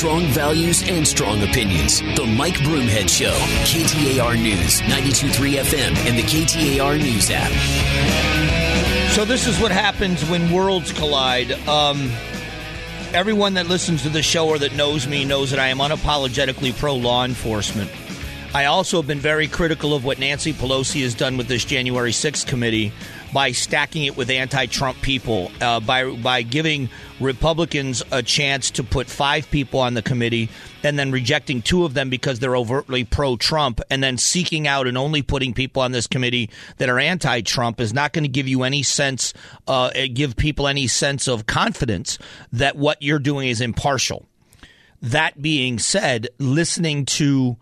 Strong values and strong opinions. The Mike Broomhead Show. KTAR News, 92.3 FM, and the KTAR News app. So this is what happens when worlds collide. Everyone that listens to the show or that knows me knows that I am unapologetically pro-law enforcement. I also have been very critical of what Nancy Pelosi has done with this January 6th committee by stacking it with anti-Trump people, by giving Republicans a chance to put 5 people on the committee and then rejecting 2 of them because they're overtly pro-Trump, and then seeking out and only putting people on this committee that are anti-Trump is not going to give you any sense, give people any sense of confidence that what you're doing is impartial. That being said, listening to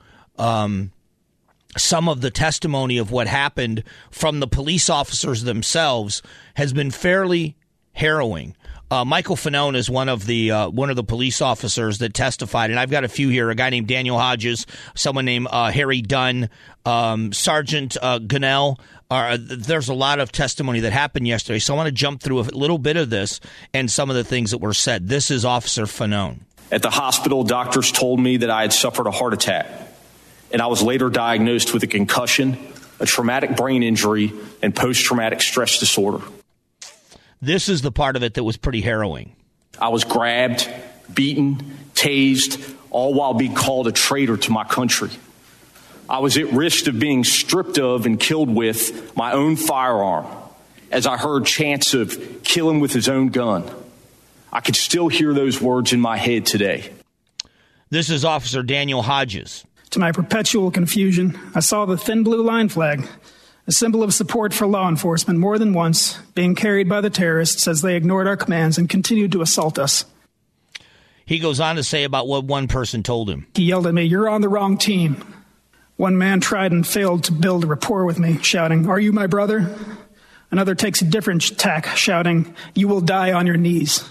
some of the testimony of what happened from the police officers themselves has been fairly harrowing. Michael Fanone is one of the police officers that testified, and I've got a few here. A guy named Daniel Hodges, someone named Harry Dunn, Sergeant Gunnell. There's a lot of testimony that happened yesterday, so I want to jump through a little bit of this and some of the things that were said. This is Officer Fanone. At the hospital, doctors told me that I had suffered a heart attack, and I was later diagnosed with a concussion, a traumatic brain injury, and post-traumatic stress disorder. This is the part of it that was pretty harrowing. I was grabbed, beaten, tased, all while being called a traitor to my country. I was at risk of being stripped of and killed with my own firearm as I heard chants of kill him with his own gun. I could still hear those words in my head today. This is Officer Daniel Hodges. To my perpetual confusion, I saw the thin blue line flag, a symbol of support for law enforcement, more than once, being carried by the terrorists as they ignored our commands and continued to assault us. He goes on to say about what one person told him. He yelled at me, "You're on the wrong team." One man tried and failed to build a rapport with me, shouting, "Are you my brother?" Another takes a different tack, shouting, "You will die on your knees."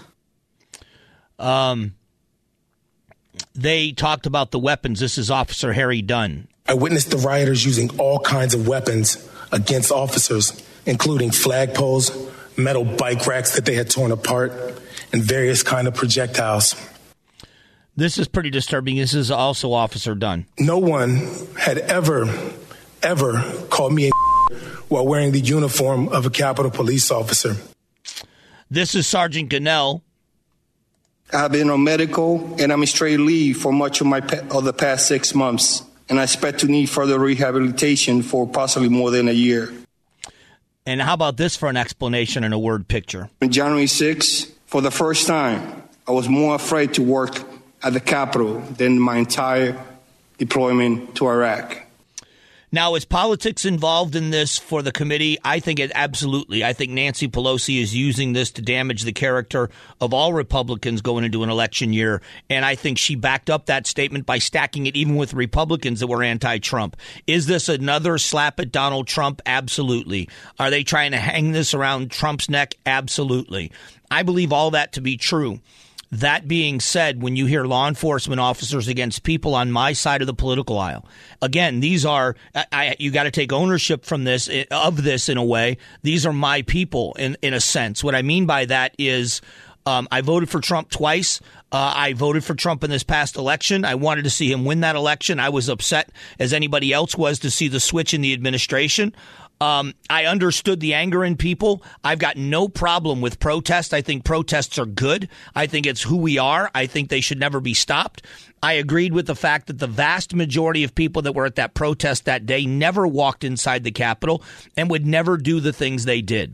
They talked about the weapons. This is Officer Harry Dunn. I witnessed the rioters using all kinds of weapons against officers, including flagpoles, metal bike racks that they had torn apart, and various kinds of projectiles. This is pretty disturbing. This is also Officer Dunn. No one had ever called me a while wearing the uniform of a Capitol Police officer. This is Sergeant Gunnell. I've been on medical and administrative leave for much of the past 6 months, and I expect to need further rehabilitation for possibly more than a year. And how about this for an explanation and a word picture? On January 6th, for the first time, I was more afraid to work at the Capitol than my entire deployment to Iraq. Now, is politics involved in this for the committee? I think it absolutely. I think Nancy Pelosi is using this to damage the character of all Republicans going into an election year. And I think she backed up that statement by stacking it even with Republicans that were anti-Trump. Is this another slap at Donald Trump? Absolutely. Are they trying to hang this around Trump's neck? Absolutely. I believe all that to be true. That being said, when you hear law enforcement officers against people on my side of the political aisle, again, these are you got to take ownership from this in a way. These are my people in a sense. What I mean by that is I voted for Trump twice. I voted for Trump in this past election. I wanted to see him win that election. I was upset, as anybody else was, to see the switch in the administration. I understood the anger in people. I've got no problem with protest. I think protests are good. I think it's who we are. I think they should never be stopped. I agreed with the fact that the vast majority of people that were at that protest that day never walked inside the Capitol and would never do the things they did.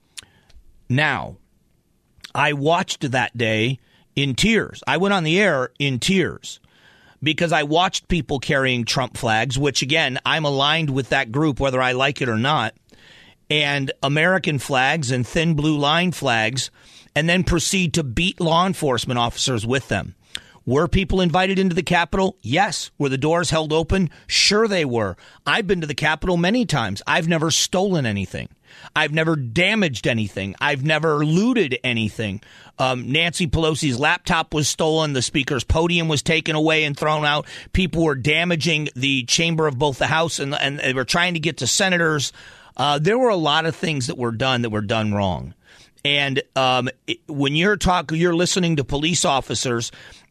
Now, I watched that day in tears. I went on the air in tears, because I watched people carrying Trump flags, which, again, I'm aligned with that group, whether I like it or not, and American flags and thin blue line flags, and then proceed to beat law enforcement officers with them. Were people invited into the Capitol? Yes. Were the doors held open? Sure they were. I've been to the Capitol many times. I've never stolen anything. I've never damaged anything. I've never looted anything. Nancy Pelosi's laptop was stolen. The speaker's podium was taken away and thrown out. People were damaging the chamber of both the House and they were trying to get to senators. There were a lot of things that were done wrong. And when you're listening to police officers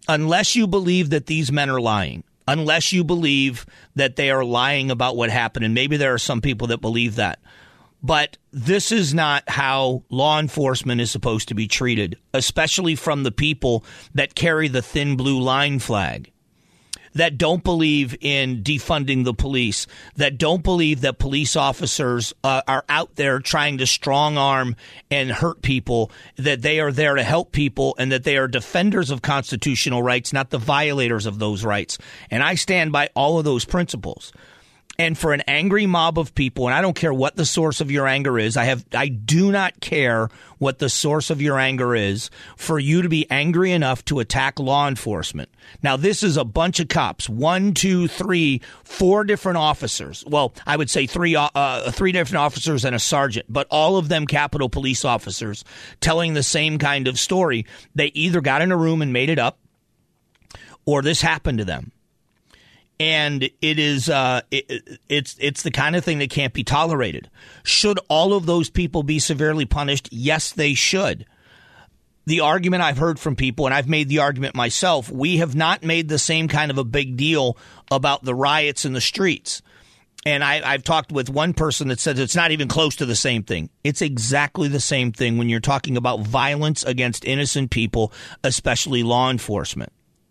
unless you believe that these men are lying, unless you believe that they are lying about what happened, and maybe there are some people that believe that, but this is not how law enforcement is supposed to be treated, especially from the people that carry the thin blue line flag, that don't believe in defunding the police, that don't believe that police officers are out there trying to strong arm and hurt people, that they are there to help people, and that they are defenders of constitutional rights, not the violators of those rights. And I stand by all of those principles. And for an angry mob of people, and I don't care what the source of your anger is, I do not care what the source of your anger is, for you to be angry enough to attack law enforcement. Now, this is a bunch of cops, 1, 2, 3, 4 different officers. Well, I would say three different officers and a sergeant, but all of them Capitol Police officers telling the same kind of story. They either got in a room and made it up, or this happened to them. And it is it's the kind of thing that can't be tolerated. Should all of those people be severely punished? Yes, they should. The argument I've heard from people, and I've made the argument myself, we have not made the same kind of a big deal about the riots in the streets. And I've talked with one person that says it's not even close to the same thing. It's exactly the same thing when you're talking about violence against innocent people, especially law enforcement.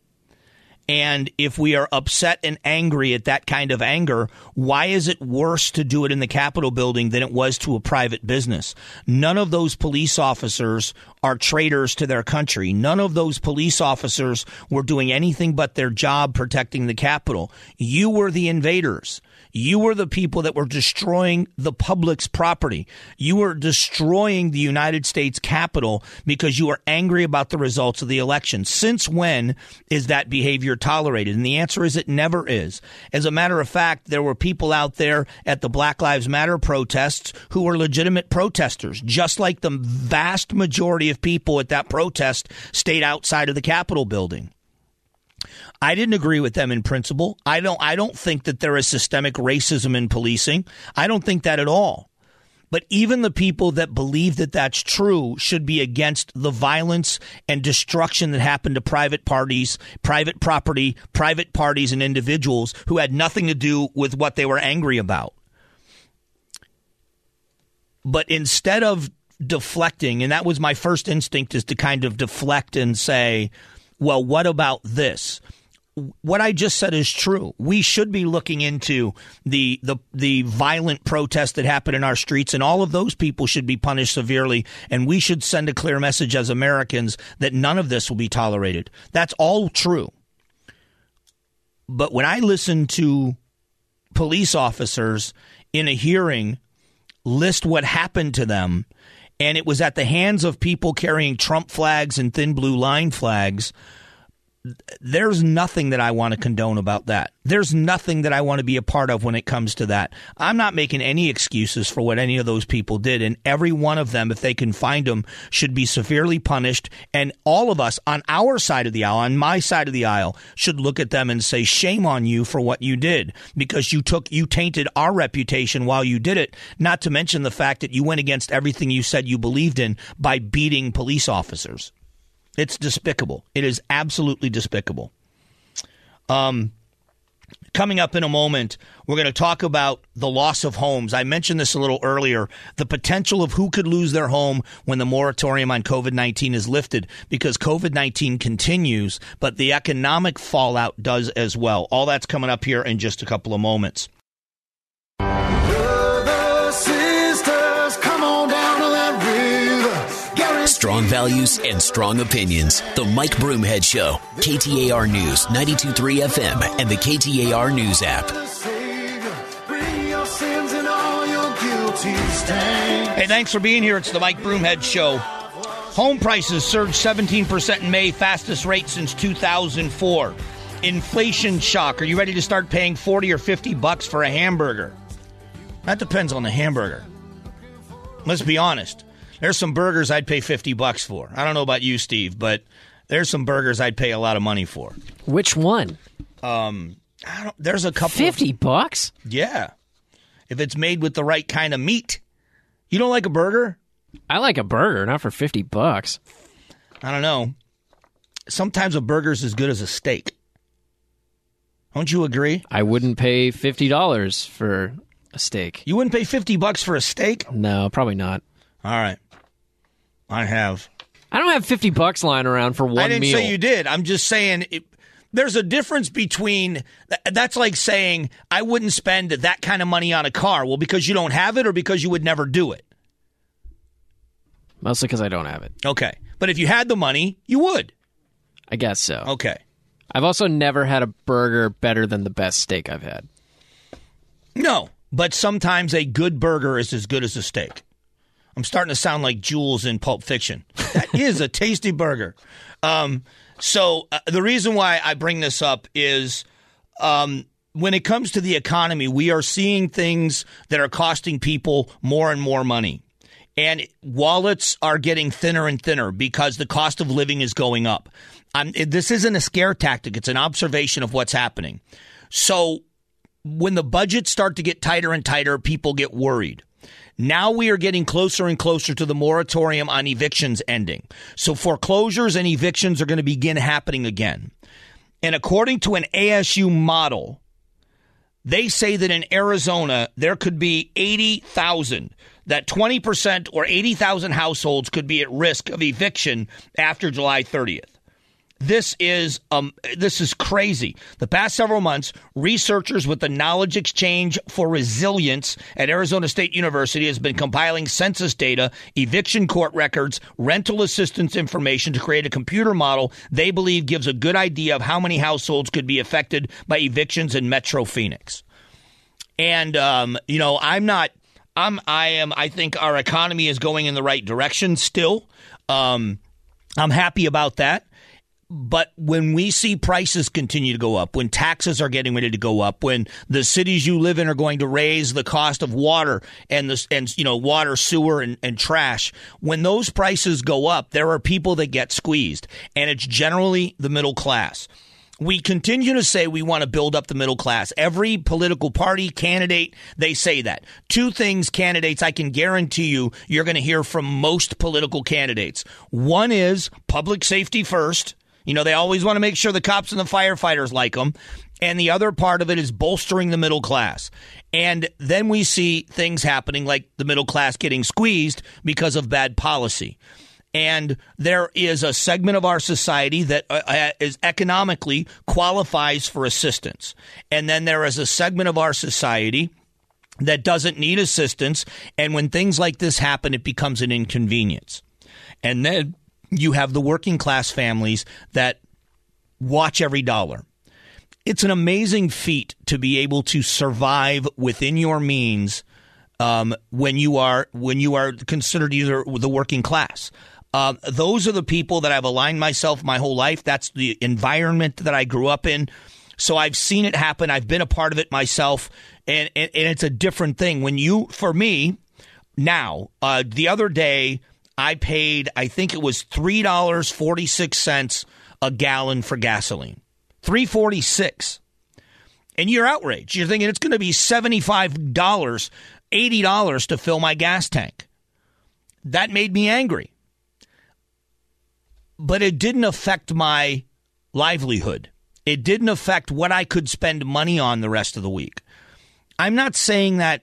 And if we are upset and angry at that kind of anger, why is it worse to do it in the Capitol building than it was to a private business? None of those police officers are traitors to their country. None of those police officers were doing anything but their job protecting the Capitol. You were the invaders. You were the people that were destroying the public's property. You were destroying the United States Capitol because you were angry about the results of the election. Since when is that behavior tolerated? And the answer is it never is. As a matter of fact, there were people out there at the Black Lives Matter protests who were legitimate protesters, just like the vast majority of people at that protest stayed outside of the Capitol building. I didn't agree with them in principle. I don't think that there is systemic racism in policing. I don't think that at all. But even the people that believe that that's true should be against the violence and destruction that happened to private parties, private property, private parties and individuals who had nothing to do with what they were angry about. But instead of deflecting, and that was my first instinct, is to kind of deflect and say, well, what about this? What I just said is true. We should be looking into the violent protest that happened in our streets, and all of those people should be punished severely, and we should send a clear message as Americans that none of this will be tolerated. That's all true. But when I listen to police officers in a hearing list what happened to them, and it was at the hands of people carrying Trump flags and thin blue line flags, there's nothing that I want to condone about that. There's nothing that I want to be a part of when it comes to that. I'm not making any excuses for what any of those people did, and every one of them, if they can find them, should be severely punished. And all of us on our side of the aisle, on my side of the aisle, should look at them and say, shame on you for what you did, because you tainted our reputation while you did it, not to mention the fact that you went against everything you said you believed in by beating police officers. It's despicable. It is absolutely despicable. Coming up in a moment, we're going to talk about the loss of homes. I mentioned this a little earlier, the potential of who could lose their home when the moratorium on COVID-19 is lifted, because COVID-19 continues, but the economic fallout does as well. All that's coming up here in just a couple of moments. Strong values and strong opinions. The Mike Broomhead Show. KTAR News, 92.3 FM, and the KTAR News app. Hey, thanks for being here. It's the Mike Broomhead Show. Home prices surged 17% in May, fastest rate since 2004. Inflation shock. Are you ready to start paying $40 or $50 for a hamburger? That depends on the hamburger. Let's be honest. There's some burgers I'd pay $50 for. I don't know about you, Steve, but there's some burgers I'd pay a lot of money for. Which one? There's a couple. $50? Yeah. If it's made with the right kind of meat. You don't like a burger? I like a burger, not for $50. I don't know. sometimes a burger's as good as a steak. Don't you agree? I wouldn't pay $50 for a steak. You wouldn't pay $50 for a steak? No, probably not. All right. I have. I don't have $50 lying around for one meal. I didn't say you did. I'm just saying there's a difference between, that's like saying I wouldn't spend that kind of money on a car. Well, because you don't have it or because you would never do it? Mostly because I don't have it. Okay. But if you had the money, you would. I guess so. Okay. I've also never had a burger better than the best steak I've had. No, but sometimes a good burger is as good as a steak. I'm starting to sound like Jules in Pulp Fiction. That is a tasty burger. So the reason why I bring this up is when it comes to the economy, we are seeing things that are costing people more and more money. And wallets are getting thinner and thinner because the cost of living is going up. This isn't a scare tactic. It's an observation of what's happening. So when the budgets start to get tighter and tighter, people get worried. Now we are getting closer and closer to the moratorium on evictions ending. So foreclosures and evictions are going to begin happening again. And according to an ASU model, they say that in Arizona, there could be 80,000, that 20% or 80,000 households could be at risk of eviction after July 30th. This is crazy. The past several months, researchers with the Knowledge Exchange for Resilience at Arizona State University has been compiling census data, eviction court records, rental assistance information to create a computer model they believe gives a good idea of how many households could be affected by evictions in Metro Phoenix. And I think our economy is going in the right direction still. I'm happy about that. But when we see prices continue to go up, when taxes are getting ready to go up, when the cities you live in are going to raise the cost of water and water, sewer, and trash, when those prices go up, there are people that get squeezed, and it's generally the middle class. We continue to say we want to build up the middle class. Every political party, candidate, they say that. Two things, candidates, I can guarantee you're going to hear from most political candidates. One is public safety first. They always want to make sure the cops and the firefighters like them. And the other part of it is bolstering the middle class. And then we see things happening like the middle class getting squeezed because of bad policy. And there is a segment of our society that is economically qualifies for assistance. And then there is a segment of our society that doesn't need assistance. And when things like this happen, it becomes an inconvenience. And then you have the working class families that watch every dollar. It's an amazing feat to be able to survive within your means when you are considered either the working class. Those are the people that I've aligned myself my whole life. That's the environment that I grew up in. So I've seen it happen. I've been a part of it myself, and it's a different thing. For me, now, the other day, I paid, I think it was $3.46 a gallon for gasoline. $3.46. And you're outraged. You're thinking it's going to be $75, $80 to fill my gas tank. That made me angry. But it didn't affect my livelihood. It didn't affect what I could spend money on the rest of the week. I'm not saying that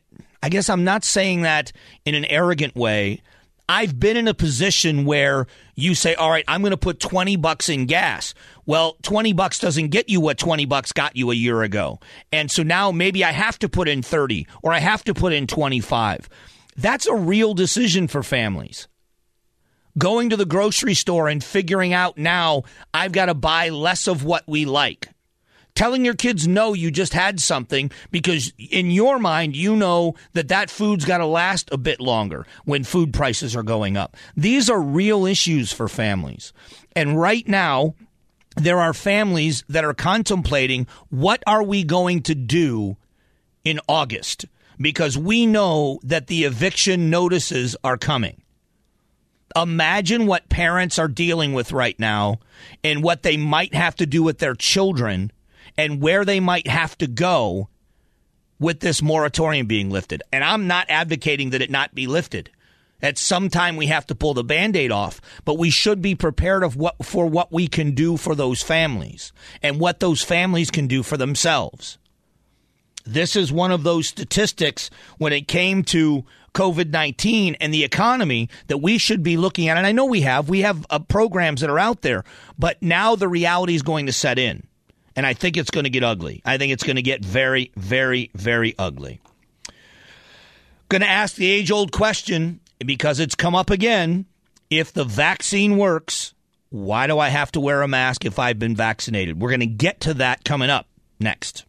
in an arrogant way. I've been in a position where you say, all right, I'm going to put $20 in gas. Well, $20 doesn't get you what $20 got you a year ago. And so now maybe I have to put in 30 or I have to put in 25. That's a real decision for families. Going to the grocery store and figuring out now I've got to buy less of what we like. Telling your kids no, you just had something because in your mind, you know that food's got to last a bit longer when food prices are going up. These are real issues for families. And right now, there are families that are contemplating what are we going to do in August because we know that the eviction notices are coming. Imagine what parents are dealing with right now and what they might have to do with their children and where they might have to go with this moratorium being lifted. And I'm not advocating that it not be lifted. At some time, we have to pull the Band-Aid off, but we should be prepared for what we can do for those families and what those families can do for themselves. This is one of those statistics when it came to COVID-19 and the economy that we should be looking at. And I know we have programs that are out there, but now the reality is going to set in. And I think it's going to get ugly. I think it's going to get very, very, very ugly. Going to ask the age-old question, because it's come up again. If the vaccine works, why do I have to wear a mask if I've been vaccinated? We're going to get to that coming up next.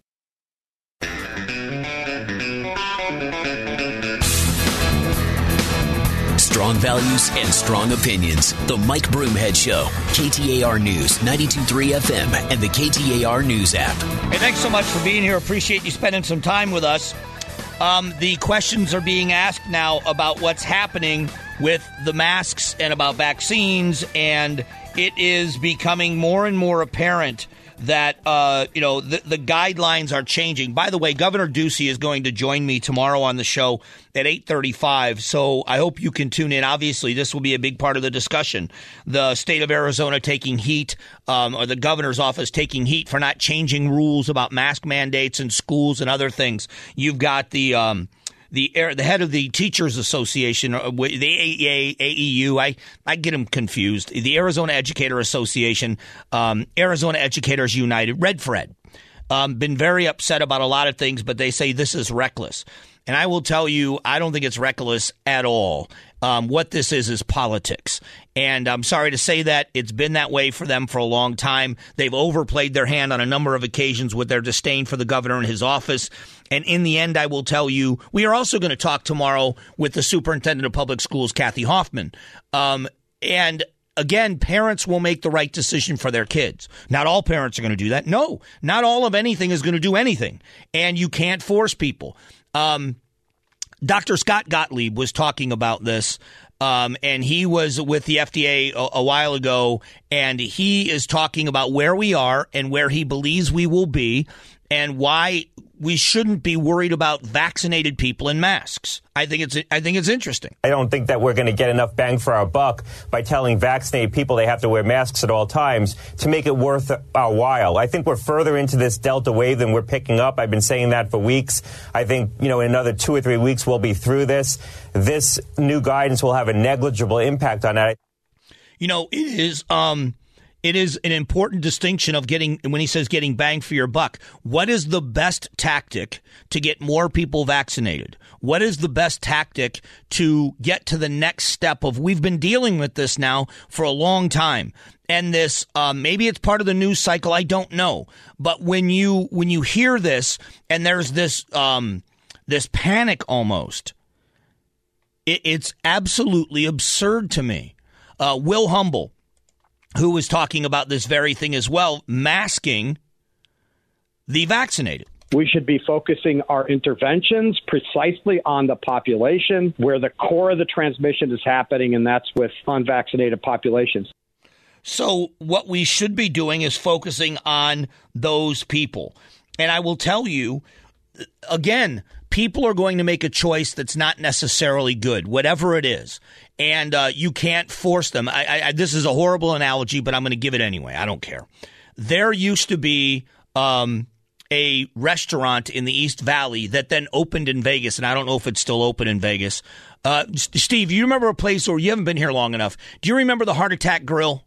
Strong values and strong opinions. The Mike Broomhead Show. KTAR News, 92.3 FM, and the KTAR News app. Hey, thanks so much for being here. Appreciate you spending some time with us. The questions are being asked now about what's happening with the masks and about vaccines, and it is becoming more and more apparent that, the guidelines are changing. By the way, Governor Ducey is going to join me tomorrow on the show at 8:35, so I hope you can tune in. Obviously, this will be a big part of the discussion. The state of Arizona taking heat, or the governor's office taking heat for not changing rules about mask mandates in schools and other things. You've got the head of the Teachers Association, the AEU, I get them confused. The Arizona Educator Association, Arizona Educators United, Red Fred, been very upset about a lot of things, but they say this is reckless. And I will tell you, I don't think it's reckless at all. What this is politics. And I'm sorry to say that. It's been that way for them for a long time. They've overplayed their hand on a number of occasions with their disdain for the governor and his office. And in the end, I will tell you, we are also going to talk tomorrow with the superintendent of public schools, Kathy Hoffman. And again, parents will make the right decision for their kids. Not all parents are going to do that. No, not all of anything is going to do anything. And you can't force people. Dr. Scott Gottlieb was talking about this, and he was with the FDA a while ago, and he is talking about where we are and where he believes we will be and why we shouldn't be worried about vaccinated people in masks. I think it's interesting. I don't think that we're going to get enough bang for our buck by telling vaccinated people they have to wear masks at all times to make it worth our while. I think we're further into this Delta wave than we're picking up. I've been saying that for weeks. I think, in another 2 or 3 weeks, we'll be through this. This new guidance will have a negligible impact on that. It is an important distinction of when he says getting bang for your buck. What is the best tactic to get more people vaccinated? What is the best tactic to get to the next step of, we've been dealing with this now for a long time. And this, maybe it's part of the news cycle, I don't know. But when you hear this and there's this panic almost, it's absolutely absurd to me. Will Humble, who was talking about this very thing as well, masking the vaccinated. We should be focusing our interventions precisely on the population where the core of the transmission is happening, and that's with unvaccinated populations. So what we should be doing is focusing on those people. And I will tell you, again, people are going to make a choice that's not necessarily good, whatever it is. And you can't force them. This is a horrible analogy, but I'm going to give it anyway. I don't care. There used to be a restaurant in the East Valley that then opened in Vegas, and I don't know if it's still open in Vegas. Steve, you remember a place, or you haven't been here long enough. Do you remember the Heart Attack Grill?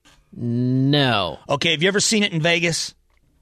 No. Okay, have you ever seen it in Vegas?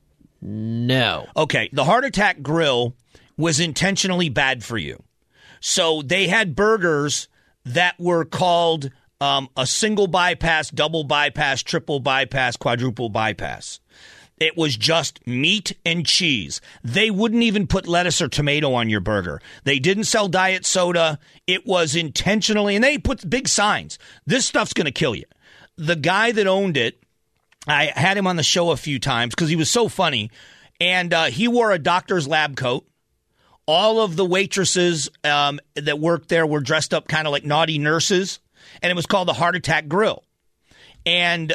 No. Okay, the Heart Attack Grill was intentionally bad for you. So they had burgers that were called a single bypass, double bypass, triple bypass, quadruple bypass. It was just meat and cheese. They wouldn't even put lettuce or tomato on your burger. They didn't sell diet soda. It was intentionally, and they put big signs. This stuff's going to kill you. The guy that owned it, I had him on the show a few times because he was so funny, and he wore a doctor's lab coat. All of the waitresses that worked there were dressed up kind of like naughty nurses, and it was called the Heart Attack Grill. And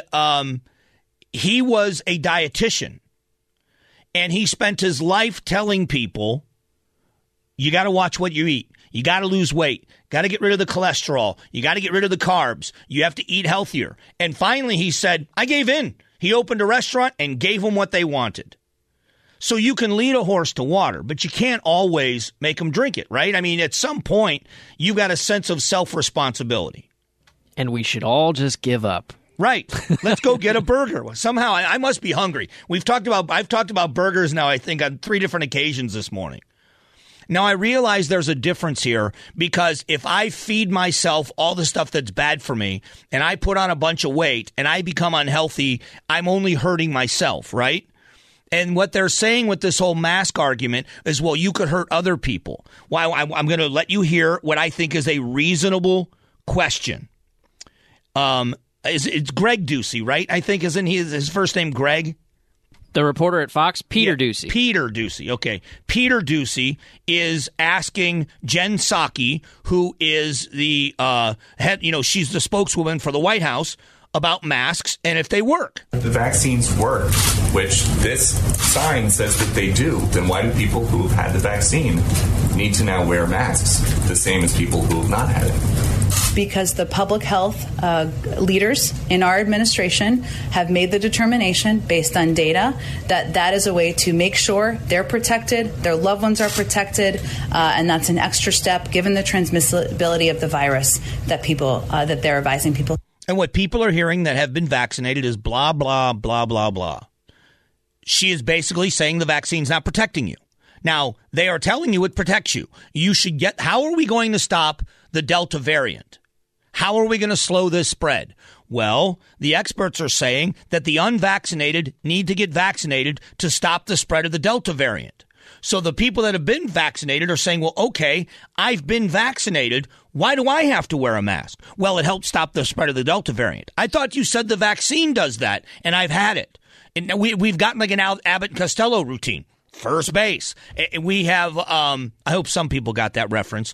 he was a dietitian, and he spent his life telling people, you got to watch what you eat. You got to lose weight. Got to get rid of the cholesterol. You got to get rid of the carbs. You have to eat healthier. And finally, he said, I gave in. He opened a restaurant and gave them what they wanted. So you can lead a horse to water, but you can't always make them drink it, right? I mean, at some point, you've got a sense of self-responsibility. And we should all just give up. Right. Let's go get a burger. Somehow, I must be hungry. I've talked about burgers now, I think, on 3 different occasions this morning. Now, I realize there's a difference here because if I feed myself all the stuff that's bad for me and I put on a bunch of weight and I become unhealthy, I'm only hurting myself, right? And what they're saying with this whole mask argument is, well, you could hurt other people. Well, I'm going to let you hear what I think is a reasonable question. It's Greg Ducey, right? I think, isn't his first name Greg? The reporter at Fox, Peter Ducey. Peter Ducey, okay. Peter Ducey is asking Jen Psaki, who is the head, she's the spokeswoman for the White House, about masks and if they work. If the vaccines work, which this sign says that they do, then why do people who have had the vaccine need to now wear masks, the same as people who have not had it? Because the public health leaders in our administration have made the determination based on data that is a way to make sure they're protected, their loved ones are protected, and that's an extra step given the transmissibility of the virus that they're advising people. And what people are hearing that have been vaccinated is blah, blah, blah, blah, blah. She is basically saying the vaccine's not protecting you. Now, they are telling you it protects you. How are we going to stop the Delta variant? How are we going to slow this spread? Well, the experts are saying that the unvaccinated need to get vaccinated to stop the spread of the Delta variant. So the people that have been vaccinated are saying, well, okay, I've been vaccinated. Why do I have to wear a mask? Well, it helps stop the spread of the Delta variant. I thought you said the vaccine does that, and I've had it. And we've gotten like an Abbott and Costello routine. First base. And we have, I hope some people got that reference.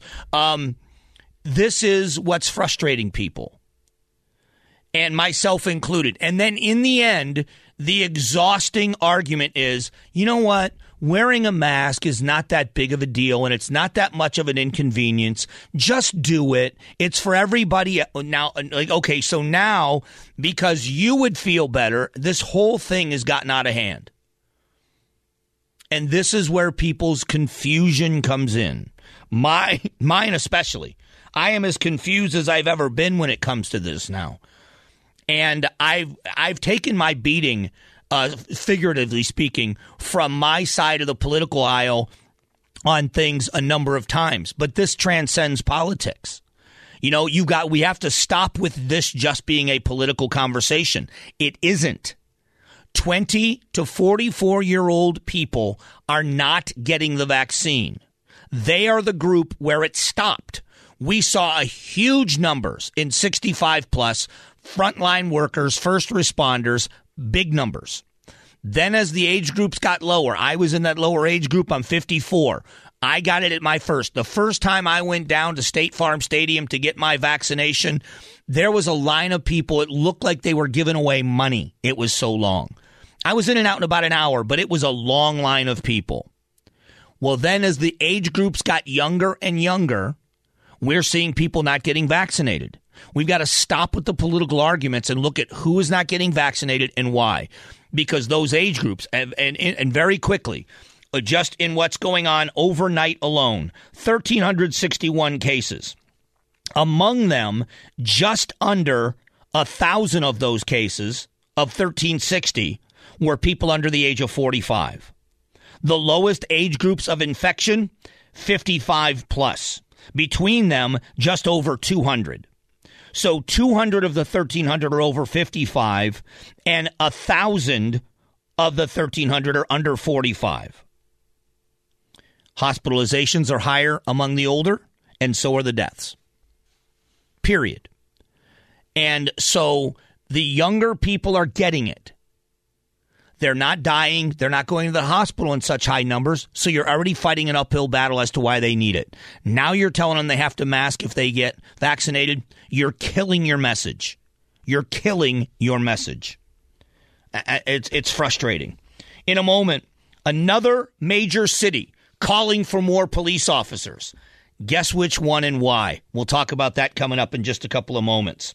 This is what's frustrating people, and myself included. And then in the end, the exhausting argument is, you know what? Wearing a mask is not that big of a deal, and it's not that much of an inconvenience. Just do it. It's for everybody. Now, okay, so now, because you would feel better, this whole thing has gotten out of hand. And this is where people's confusion comes in. Mine especially. I am as confused as I've ever been when it comes to this now. And I've taken my beating, figuratively speaking, from my side of the political aisle on things a number of times. But this transcends politics. We have to stop with this just being a political conversation. It isn't. 20 to 44-year-old people are not getting the vaccine. They are the group where it stopped. We saw a huge numbers in 65-plus, frontline workers, first responders, big numbers. Then as the age groups got lower, I was in that lower age group, I'm 54. I got it at my first. The first time I went down to State Farm Stadium to get my vaccination, there was a line of people. It looked like they were giving away money. It was so long. I was in and out in about an hour, but it was a long line of people. Well, then as the age groups got younger and younger, we're seeing people not getting vaccinated. We've got to stop with the political arguments and look at who is not getting vaccinated and why. Because those age groups, and very quickly, just in what's going on overnight alone, 1,361 cases. Among them, just under 1,000 of those cases of 1,360 were people under the age of 45. The lowest age groups of infection, 55 plus. Between them, just over 200. So 200 of the 1,300 are over 55, and 1,000 of the 1,300 are under 45. Hospitalizations are higher among the older, and so are the deaths. Period. And so the younger people are getting it. They're not dying. They're not going to the hospital in such high numbers. So you're already fighting an uphill battle as to why they need it. Now you're telling them they have to mask if they get vaccinated. You're killing your message. You're killing your message. It's frustrating. In a moment, another major city calling for more police officers. Guess which one and why? We'll talk about that coming up in just a couple of moments.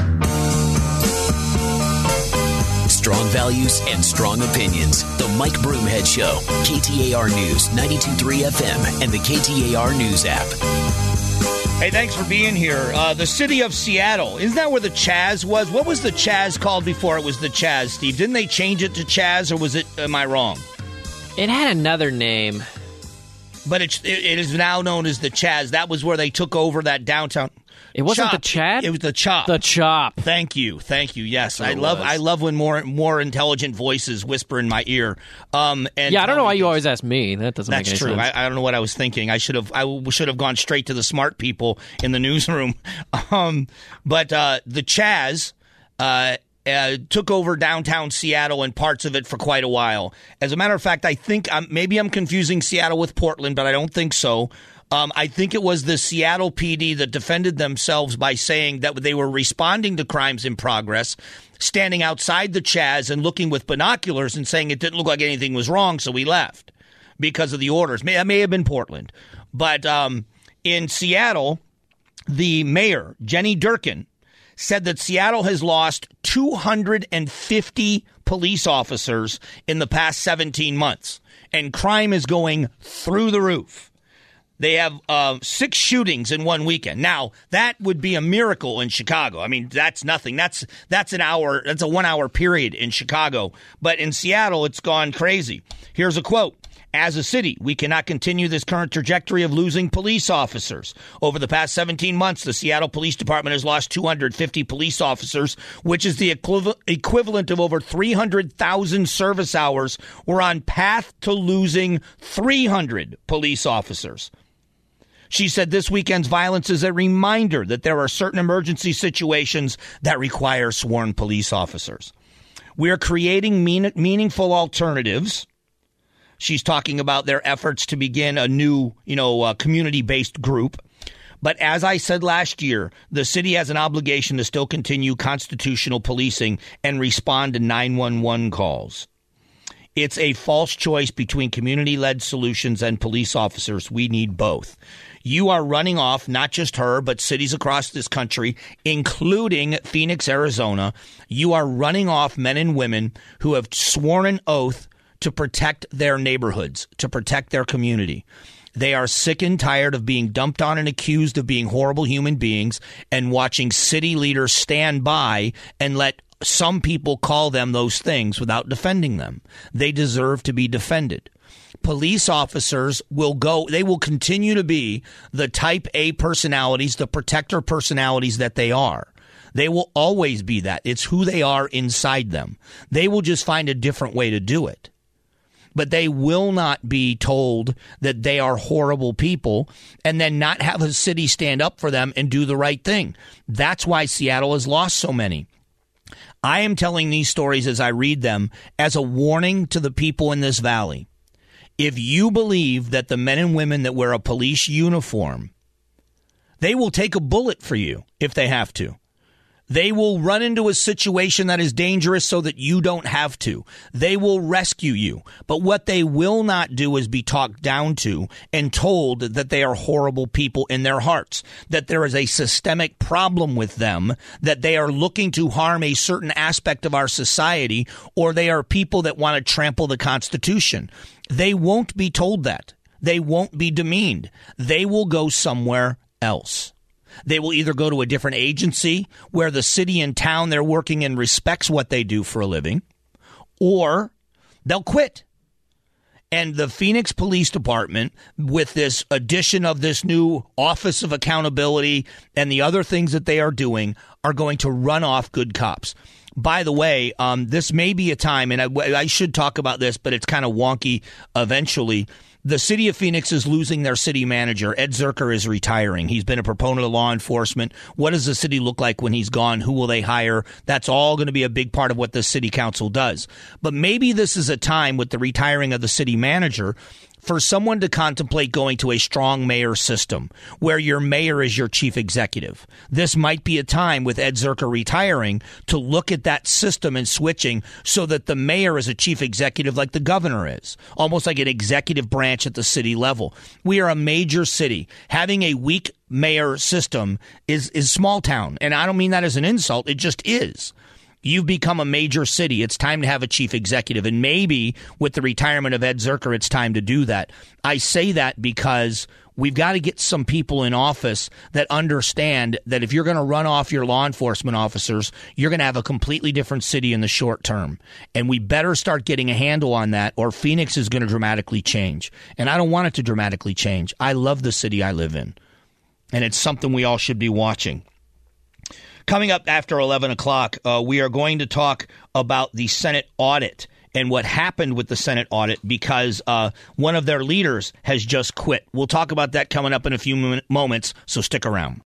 Strong values and strong opinions. The Mike Broomhead Show. KTAR News, 92.3 FM, and the KTAR News app. Hey, thanks for being here. The city of Seattle, isn't that where the Chaz was? What was the Chaz called before it was the Chaz, Steve? Didn't they change it to Chaz, or was it, am I wrong? It had another name. But it is now known as the Chaz. That was where they took over that downtown. It wasn't Chop. the Chad? It was the Chop. The Chop. Thank you. Yes, I love when more intelligent voices whisper in my ear. I don't know why you always ask me. That doesn't make any true. sense. I don't know what I was thinking. I should have gone straight to the smart people in the newsroom. But the Chaz took over downtown Seattle and parts of it for quite a while. As a matter of fact, I think maybe I'm confusing Seattle with Portland, but I don't think so. I think it was the Seattle PD that defended themselves by saying that they were responding to crimes in progress, standing outside the Chaz and looking with binoculars and saying it didn't look like anything was wrong, so we left because of the orders. That may have been Portland. But in Seattle, the mayor, Jenny Durkin, said that Seattle has lost 250 police officers in the past 17 months, and crime is going through the roof. They have 6 shootings in one weekend. Now, that would be a miracle in Chicago. I mean, that's nothing. That's an hour. That's a 1 hour period in Chicago. But in Seattle, it's gone crazy. Here's a quote. As a city, we cannot continue this current trajectory of losing police officers. Over the past 17 months, the Seattle Police Department has lost 250 police officers, which is the equivalent of over 300,000 service hours. We're on path to losing 300 police officers. She said this weekend's violence is a reminder that there are certain emergency situations that require sworn police officers. We are creating meaningful alternatives. She's talking about their efforts to begin a new, community-based group. But as I said last year, the city has an obligation to still continue constitutional policing and respond to 911 calls. It's a false choice between community-led solutions and police officers. We need both. You are running off, not just her, but cities across this country, including Phoenix, Arizona. You are running off men and women who have sworn an oath to protect their neighborhoods, to protect their community. They are sick and tired of being dumped on and accused of being horrible human beings and watching city leaders stand by and let some people call them those things without defending them. They deserve to be defended. Police officers will continue to be the type A personalities, the protector personalities that they are. They will always be that. It's who they are inside them. They will just find a different way to do it. But they will not be told that they are horrible people and then not have a city stand up for them and do the right thing. That's why Seattle has lost so many. I am telling these stories as I read them as a warning to the people in this valley. If you believe that the men and women that wear a police uniform, they will take a bullet for you if they have to. They will run into a situation that is dangerous so that you don't have to. They will rescue you. But what they will not do is be talked down to and told that they are horrible people in their hearts, that there is a systemic problem with them, that they are looking to harm a certain aspect of our society, or they are people that want to trample the Constitution. They won't be told that. They won't be demeaned. They will go somewhere else. They will either go to a different agency where the city and town they're working in respects what they do for a living, or they'll quit. And the Phoenix Police Department, with this addition of this new Office of Accountability and the other things that they are doing, are going to run off good cops. By the way, this may be a time, and I should talk about this, but it's kind of wonky eventually. The city of Phoenix is losing their city manager. Ed Zerker is retiring. He's been a proponent of law enforcement. What does the city look like when he's gone? Who will they hire? That's all going to be a big part of what the city council does. But maybe this is a time with the retiring of the city manager for someone to contemplate going to a strong mayor system where your mayor is your chief executive, this might be a time with Ed Zerker retiring to look at that system and switching so that the mayor is a chief executive like the governor is, almost like an executive branch at the city level. We are a major city. Having a weak mayor system is small town, and I don't mean that as an insult. It just is. You've become a major city. It's time to have a chief executive. And maybe with the retirement of Ed Zerker, it's time to do that. I say that because we've got to get some people in office that understand that if you're going to run off your law enforcement officers, you're going to have a completely different city in the short term. And we better start getting a handle on that, or Phoenix is going to dramatically change. And I don't want it to dramatically change. I love the city I live in. And it's something we all should be watching. Coming up after 11 o'clock, we are going to talk about the Senate audit and what happened with the Senate audit because one of their leaders has just quit. We'll talk about that coming up in a few moments, so stick around.